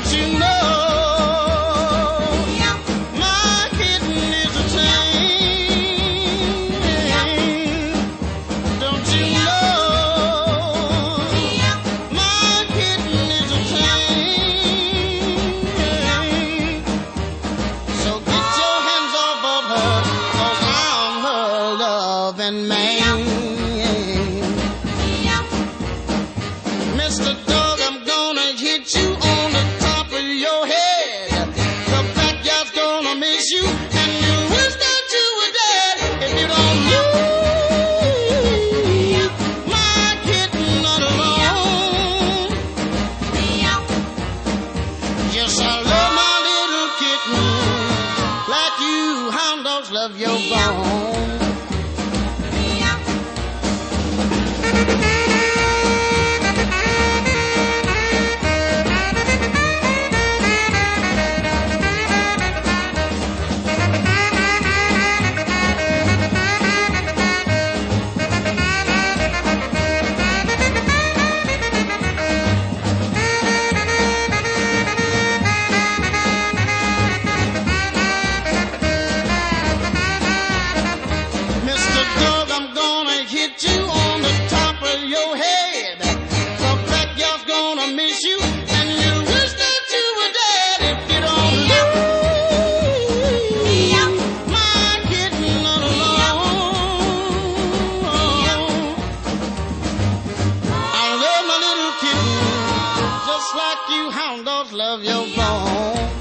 you know my kitten is a tame? Don't you know my kitten is a tame? So get your hands off of her, 'cause I'm her loving man. Mr. Dog, I'm gonna hit you on the top of your head. The backyard's gonna miss you, and you wish that you were dead if you don't leave my kitten alone. Yes, I love my little kitten like you hound dogs love your bone. Mr. Dog, I'm gonna hit you on the top of your head. The backyard's gonna miss you, and you wish that you were dead if you don't leave my kitten alone. I love my little kitten just like you hound dogs love your bone.